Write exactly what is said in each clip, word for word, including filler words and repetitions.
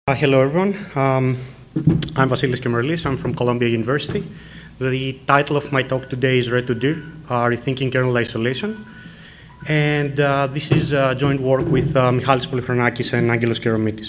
Uh, hello, everyone. Um, I'm Vasilis Kemerlis. I'm from Columbia University. The title of my talk today is Red to Dir, uh, Rethinking Kernel Isolation. And uh, this is uh, joint work with uh, Michalis Polychronakis and Angelos Keromitis.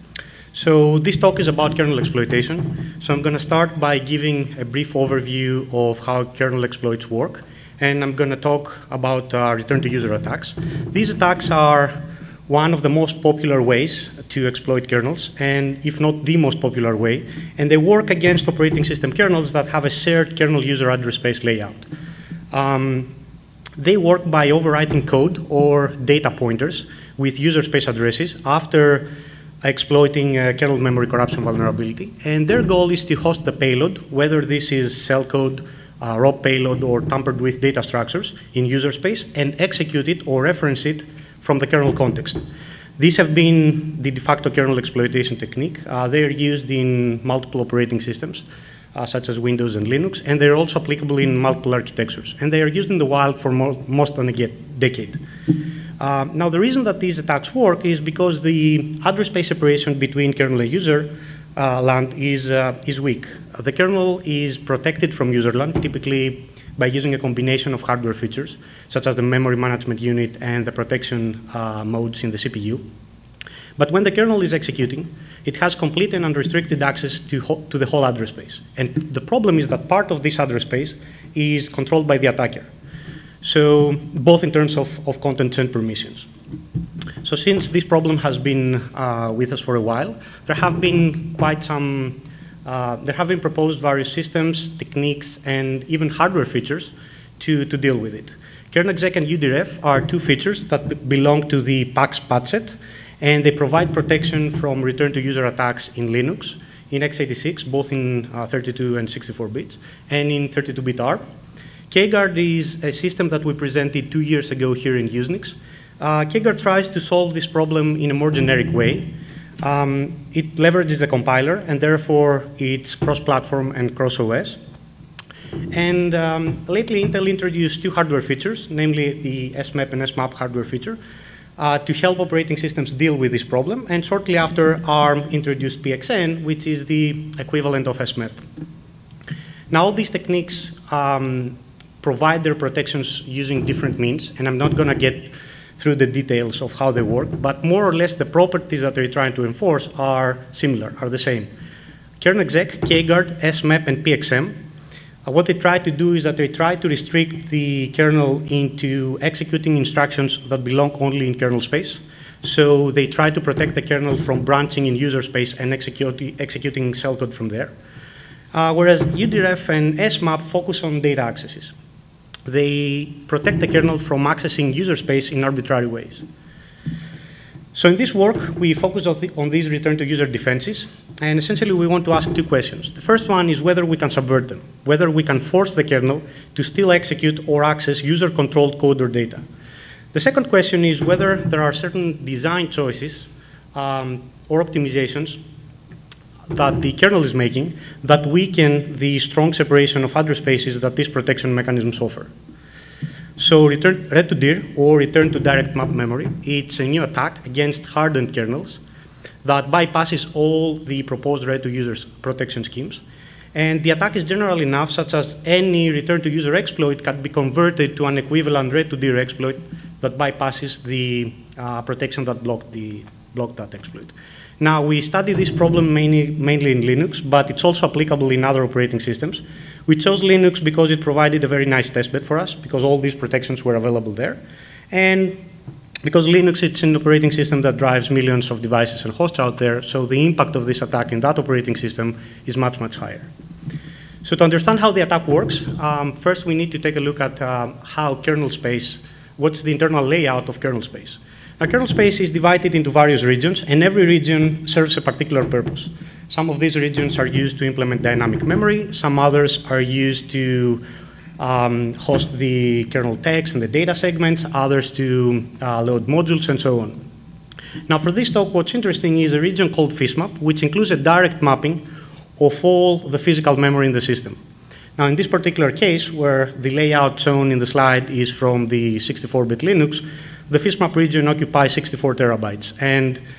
So this talk is about kernel exploitation. So I'm going to start by giving a brief overview of how kernel exploits work. And I'm going to talk about uh, return-to-user attacks. These attacks are one of the most popular ways to exploit kernels, and if not the most popular way, and they work against operating system kernels that have a shared kernel user address space layout. Um, they work by overwriting code or data pointers with user space addresses after exploiting a kernel memory corruption vulnerability, and their goal is to host the payload, whether this is cell code, uh, raw payload, or tampered with data structures in user space, and execute it or reference it from the kernel context. These have been the de facto kernel exploitation technique. Uh, they are used in multiple operating systems, uh, such as Windows and Linux, and they're also applicable in multiple architectures. And they are used in the wild for more, most than a decade. Uh, now, the reason that these attacks work is because the address space separation between kernel and user uh, land is, uh, is weak. Uh, the kernel is protected from user land, typically by using a combination of hardware features, such as the memory management unit and the protection uh, modes in the C P U. But when the kernel is executing, it has complete and unrestricted access to, to the whole address space. And the problem is that part of this address space is controlled by the attacker. So both in terms of, of contents and permissions. So since this problem has been uh, with us for a while, there have been quite some Uh, there have been proposed various systems, techniques, and even hardware features to, to deal with it. KernExec and U D R F are two features that belong to the PAX patch set, and they provide protection from return-to-user attacks in Linux, in x eighty-six, both in uh, thirty-two and sixty-four bits, and in thirty-two bit A R P. KGuard is a system that we presented two years ago here in Usenix. Uh, KGuard tries to solve this problem in a more generic way. Um, it leverages the compiler, and therefore it's cross-platform and cross-O S. And um, lately, Intel introduced two hardware features, namely the S MAP and S MAP hardware feature, uh, to help operating systems deal with this problem. And shortly after, ARM introduced P X N, which is the equivalent of S MAP. Now, all these techniques um, provide their protections using different means, and I'm not going to get through the details of how they work, but more or less the properties that they're trying to enforce are similar, are the same. KernExec, KGuard, S MAP, and P X M, uh, what they try to do is that they try to restrict the kernel into executing instructions that belong only in kernel space. So they try to protect the kernel from branching in user space and execute, executing cell code from there. Uh, whereas U D R F and S MAP focus on data accesses. They protect the kernel from accessing user space in arbitrary ways. So in this work, we focused on, the, on these return-to-user defenses, and essentially we want to ask two questions. The first one is whether we can subvert them, whether we can force the kernel to still execute or access user-controlled code or data. The second question is whether there are certain design choices um, or optimizations that the kernel is making that weaken the strong separation of address spaces that these protection mechanisms offer. So return, Red to Dir, or return to direct map memory, it's a new attack against hardened kernels that bypasses all the proposed Red to users protection schemes. And the attack is general enough such as any return to user exploit can be converted to an equivalent Red to Dir exploit that bypasses the uh, protection that blocked, the, blocked that exploit. Now, we study this problem mainly, mainly in Linux, but it's also applicable in other operating systems. We chose Linux because it provided a very nice testbed for us, because all these protections were available there. And because Linux, it's an operating system that drives millions of devices and hosts out there, so the impact of this attack in that operating system is much, much higher. So to understand how the attack works, um, first we need to take a look at uh, how kernel space, what's the internal layout of kernel space. Now, kernel space is divided into various regions, and every region serves a particular purpose. Some of these regions are used to implement dynamic memory. Some others are used to um, host the kernel text and the data segments, others to uh, load modules, and so on. Now, for this talk, what's interesting is a region called FISMAP, which includes a direct mapping of all the physical memory in the system. Now, in this particular case, where the layout shown in the slide is from the sixty-four bit Linux, the FISMAP region occupies sixty-four terabytes. And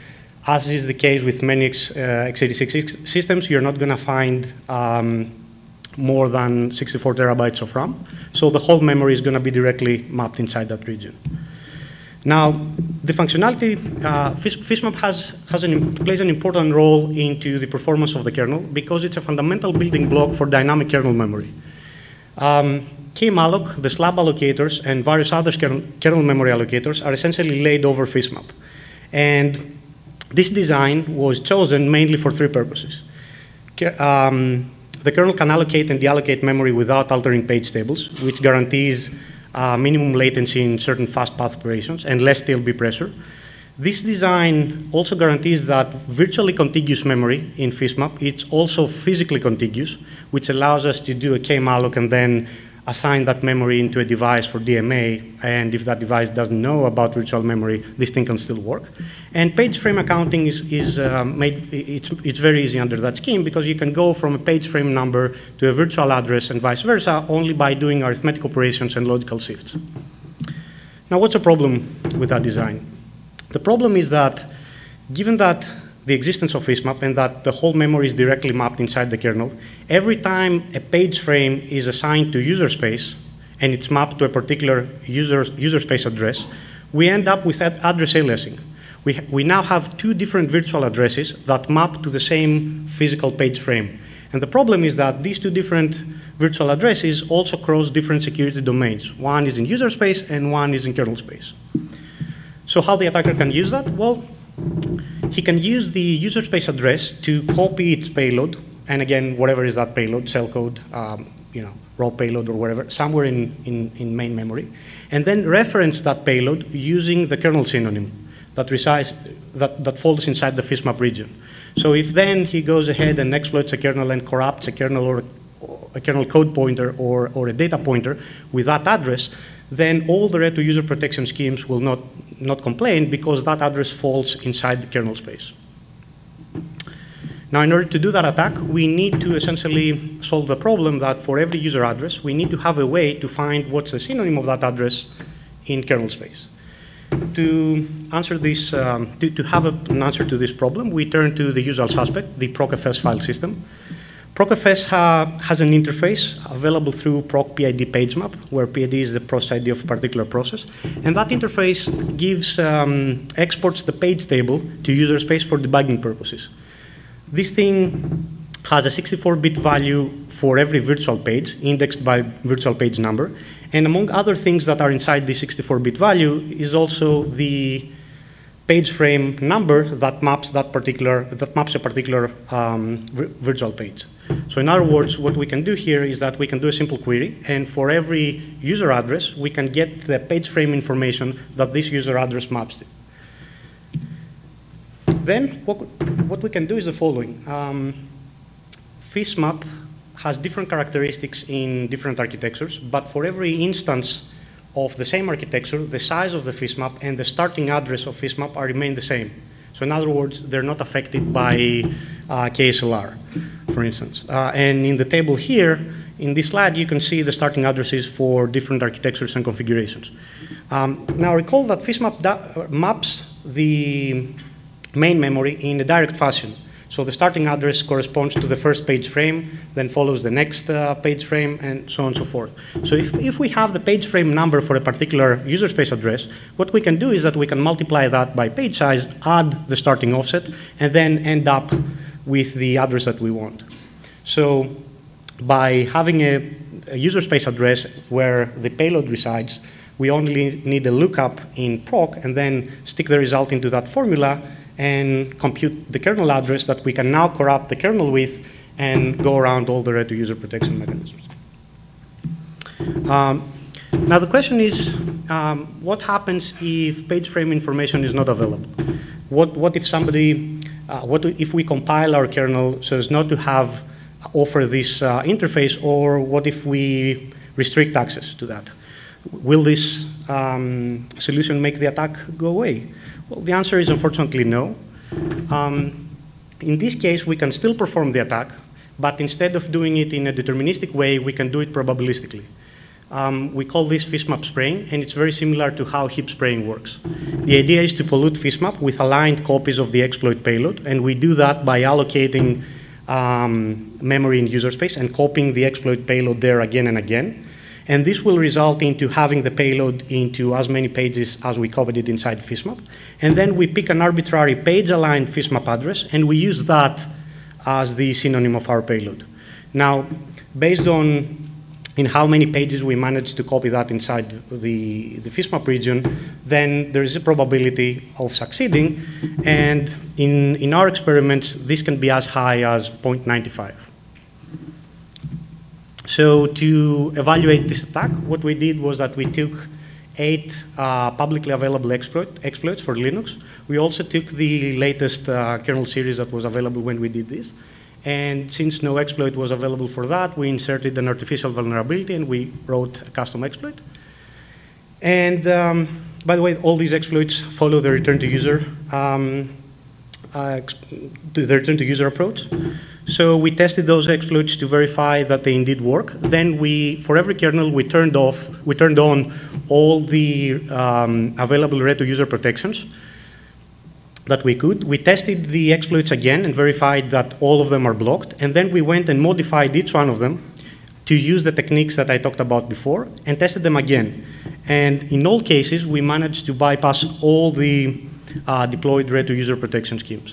as is the case with many x, uh, x eighty-six systems, you're not going to find um, more than sixty-four terabytes of RAM. So the whole memory is going to be directly mapped inside that region. Now, the functionality, uh, FISMAP has, has an, plays an important role into the performance of the kernel because it's a fundamental building block for dynamic kernel memory. Um, Kmalloc, the slab allocators, and various other kernel, kernel memory allocators are essentially laid over FISMAP. And this design was chosen mainly for three purposes. Um, the kernel can allocate and deallocate memory without altering page tables, which guarantees uh, minimum latency in certain fast path operations and less T L B pressure. This design also guarantees that virtually contiguous memory in FISMAP, it's also physically contiguous, which allows us to do a Kmalloc and then assign that memory into a device for D M A, and if that device doesn't know about virtual memory, this thing can still work. And page frame accounting is, is um, made, it's, it's very easy under that scheme because you can go from a page frame number to a virtual address and vice versa only by doing arithmetic operations and logical shifts. Now, what's the problem with that design? The problem is that given that the existence of FISMAP and that the whole memory is directly mapped inside the kernel, every time a page frame is assigned to user space and it's mapped to a particular user, user space address, we end up with ad address aliasing. We, we now have two different virtual addresses that map to the same physical page frame. And the problem is that these two different virtual addresses also cross different security domains. One is in user space and one is in kernel space. So how the attacker can use that? Well, he can use the user space address to copy its payload, and again, whatever is that payload, shellcode, um, you know, raw payload or whatever, somewhere in, in, in main memory, and then reference that payload using the kernel synonym that resides, that, that falls inside the FISMAP region. So if then he goes ahead and exploits a kernel and corrupts a kernel or a kernel code pointer or, or a data pointer with that address, then all the R E T U user protection schemes will not, not complain because that address falls inside the kernel space. Now, in order to do that attack, we need to essentially solve the problem that for every user address, we need to have a way to find what's the synonym of that address in kernel space. To answer this, um, to, to have a, an answer to this problem, we turn to the usual suspect, the procfs file system. procfs ha, has an interface available through procPID pagemap, where P I D is the process I D of a particular process. And that interface gives, um, exports the page table to user space for debugging purposes. This thing has a sixty-four bit value for every virtual page, indexed by virtual page number. And among other things that are inside the sixty-four bit value is also the page frame number that maps that particular, that maps a particular um, virtual page. So in other words, what we can do here is that we can do a simple query, and for every user address, we can get the page frame information that this user address maps to. Then what, what we can do is the following. Um, FISMAP has different characteristics in different architectures, but for every instance of the same architecture, the size of the FISMAP and the starting address of FISMAP are remain the same. So in other words, they're not affected by uh, K S L R, for instance. Uh, and in the table here, in this slide, you can see the starting addresses for different architectures and configurations. Um, now recall that FISMAP maps the main memory in a direct fashion. So the starting address corresponds to the first page frame, then follows the next uh, page frame, and so on and so forth. So if, if we have the page frame number for a particular user space address, what we can do is that we can multiply that by page size, add the starting offset, and then end up with the address that we want. So by having a, a user space address where the payload resides, we only need a lookup in proc and then stick the result into that formula and compute the kernel address that we can now corrupt the kernel with and go around all the R E T U user protection mechanisms. Um, now the question is, um, what happens if page frame information is not available? What, what if somebody, uh, what if we compile our kernel so as not to have, offer this uh, interface, or what if we restrict access to that? Will this um, solution make the attack go away? Well, the answer is unfortunately no. Um, in this case, we can still perform the attack, but instead of doing it in a deterministic way, we can do it probabilistically. Um, we call this FISMAP spraying, and it's very similar to how heap spraying works. The idea is to pollute FISMAP with aligned copies of the exploit payload, and we do that by allocating um, memory in user space and copying the exploit payload there again and again. And this will result into having the payload into as many pages as we copied it inside FISMAP. And then we pick an arbitrary page-aligned FISMAP address, and we use that as the synonym of our payload. Now, based on in how many pages we manage to copy that inside the, the FISMAP region, then there is a probability of succeeding. And in, in our experiments, this can be as high as zero point nine five. So to evaluate this attack, what we did was that we took eight uh, publicly available exploit, exploits for Linux. We also took the latest uh, kernel series that was available when we did this. And since no exploit was available for that, we inserted an artificial vulnerability and we wrote a custom exploit. And um, by the way, all these exploits follow the return to user, um, uh, the return to user approach. So we tested those exploits to verify that they indeed work. Then we, for every kernel, we turned off, we turned on all the um, available read to user protections that we could. We tested the exploits again and verified that all of them are blocked. And then we went and modified each one of them to use the techniques that I talked about before and tested them again. And in all cases, we managed to bypass all the uh, deployed read to user protection schemes.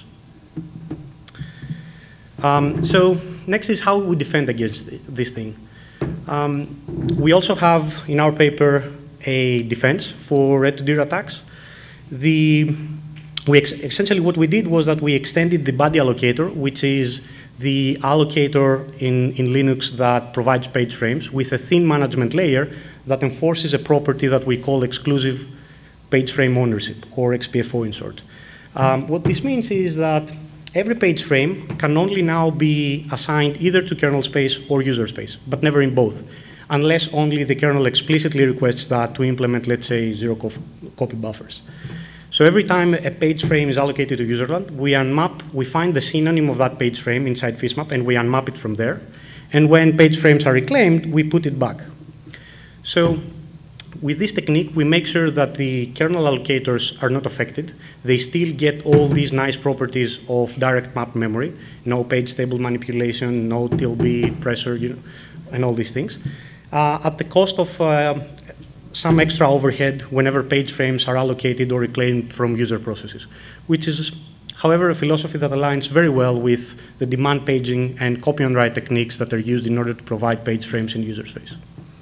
Um, so next is how we defend against this thing. Um, we also have in our paper a defense for read to dir attacks. The We ex essentially, what we did was that we extended the body allocator, which is the allocator in, in Linux that provides page frames, with a thin management layer that enforces a property that we call exclusive page frame ownership, or X P F O in short. Um, what this means is that every page frame can only now be assigned either to kernel space or user space, but never in both, unless only the kernel explicitly requests that to implement, let's say, zero copy buffers. So every time a page frame is allocated to userland, we unmap, we find the synonym of that page frame inside FISMAP, and we unmap it from there. And when page frames are reclaimed, we put it back. So with this technique, we make sure that the kernel allocators are not affected. They still get all these nice properties of direct map memory, no page table manipulation, no tilde pressure, you know, and all these things, uh, at the cost of uh, some extra overhead whenever page frames are allocated or reclaimed from user processes, which is, however, a philosophy that aligns very well with the demand paging and copy on write techniques that are used in order to provide page frames in user space.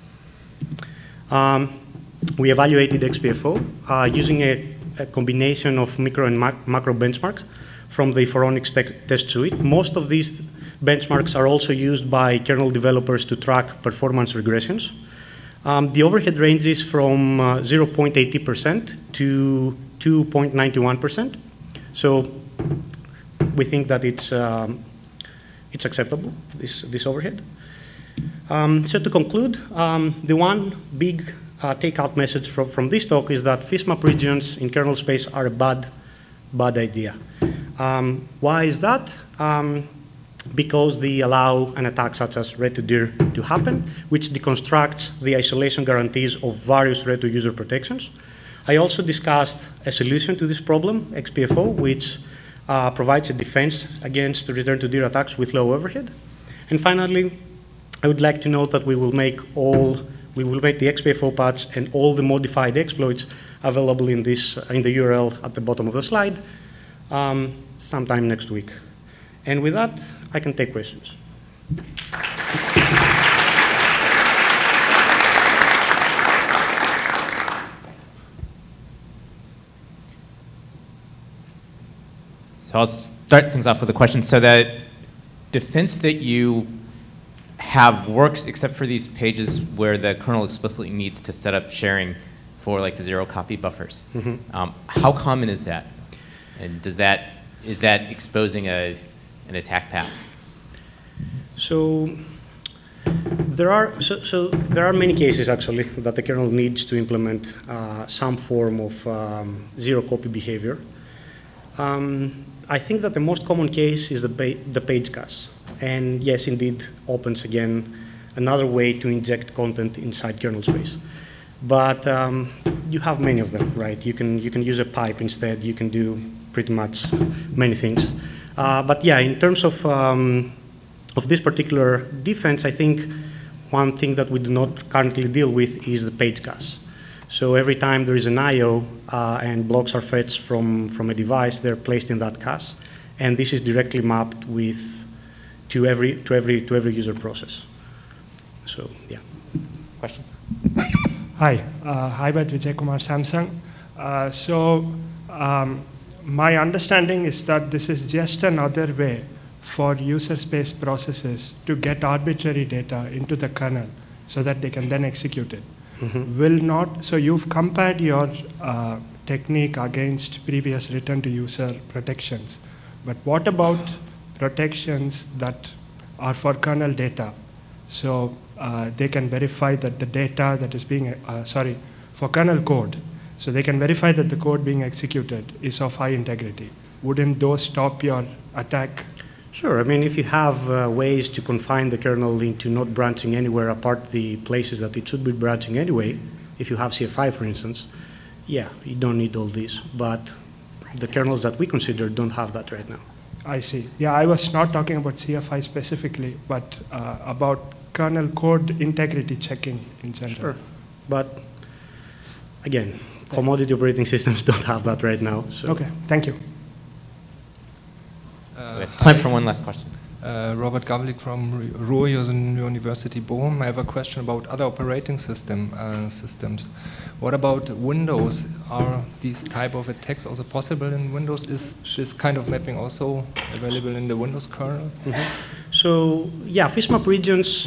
Um, we evaluated X P F O uh, using a, a combination of micro and mac macro benchmarks from the Phoronix te test suite. Most of these benchmarks are also used by kernel developers to track performance regressions. Um, the overhead ranges from uh, zero point eight zero percent to two point nine one percent. So we think that it's, um, it's acceptable, this, this overhead. Um, so to conclude, um, the one big uh, take-out message from, from this talk is that FISMAP regions in kernel space are a bad, bad idea. Um, why is that? Um, because they allow an attack such as read to dir to happen, which deconstructs the isolation guarantees of various read to user protections. I also discussed a solution to this problem, X P F O, which uh, provides a defense against return to dir attacks with low overhead. And finally, I would like to note that we will make all, we will make the X P F O patch and all the modified exploits available in this, in the U R L at the bottom of the slide um, sometime next week. And with that, I can take questions. So I'll start things off with a question. So the defense that you have works except for these pages where the kernel explicitly needs to set up sharing for like the zero copy buffers. Mm-hmm. um, how common is that? And does that, is that exposing a, an attack path? So there are, so, so there are many cases actually that the kernel needs to implement uh, some form of um, zero copy behavior. Um, I think that the most common case is the, pa the page cache. And yes, indeed, opens again another way to inject content inside kernel space. But um, you have many of them, right? You can, you can use a pipe instead. You can do pretty much many things. Uh, but yeah, in terms of, um, of this particular defense, I think one thing that we do not currently deal with is the page cache. So every time there is an I O uh, and blocks are fetched from, from a device, they're placed in that cache. And this is directly mapped with, to, every, to, every, to every user process. So, yeah. Question? Hi, uh, Hybert Vijay Kumar, Samsung. Uh, so um, my understanding is that this is just another way for user space processes to get arbitrary data into the kernel so that they can then execute it. Mm-hmm. Will not, so you've compared your uh, technique against previous return to user protections. But what about protections that are for kernel data? So uh, they can verify that the data that is being, uh, sorry, for kernel code. So they can verify that the code being executed is of high integrity. Wouldn't those stop your attack? Sure. I mean, if you have uh, ways to confine the kernel into not branching anywhere apart the places that it should be branching anyway, if you have C F I, for instance, yeah, you don't need all this. But the kernels that we consider don't have that right now. I see. Yeah, I was not talking about C F I specifically, but uh, about kernel code integrity checking in general. Sure. But again, commodity operating systems don't have that right now. So. Okay, thank you. Uh, we have time for one last question. Uh, Robert Gavlik from Ruhr University Bochum. I have a question about other operating system uh, systems. What about Windows? Are these type of attacks also possible in Windows? Is this kind of mapping also available in the Windows kernel? Mm-hmm. So yeah, fishmap regions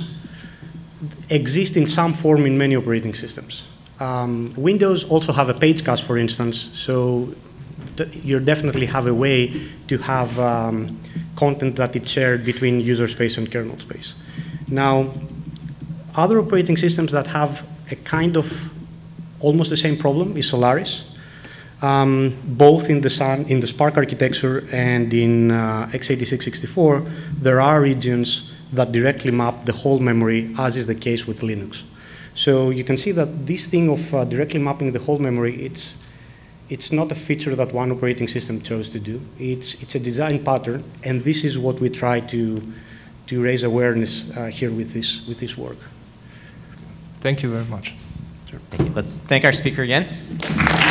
exist in some form in many operating systems. Um, Windows also have a page cache, for instance, so you definitely have a way to have um, content that is shared between user space and kernel space. Now, other operating systems that have a kind of almost the same problem is Solaris, um, both in the Sun, in the Spark architecture and in uh, x eighty-six sixty-four. There are regions that directly map the whole memory, as is the case with Linux. So you can see that this thing of uh, directly mapping the whole memory, it's It's not a feature that one operating system chose to do. It's, it's a design pattern, and this is what we try to, to raise awareness uh, here with this, with this work. Thank you very much. Sure. Thank you. Let's thank our speaker again.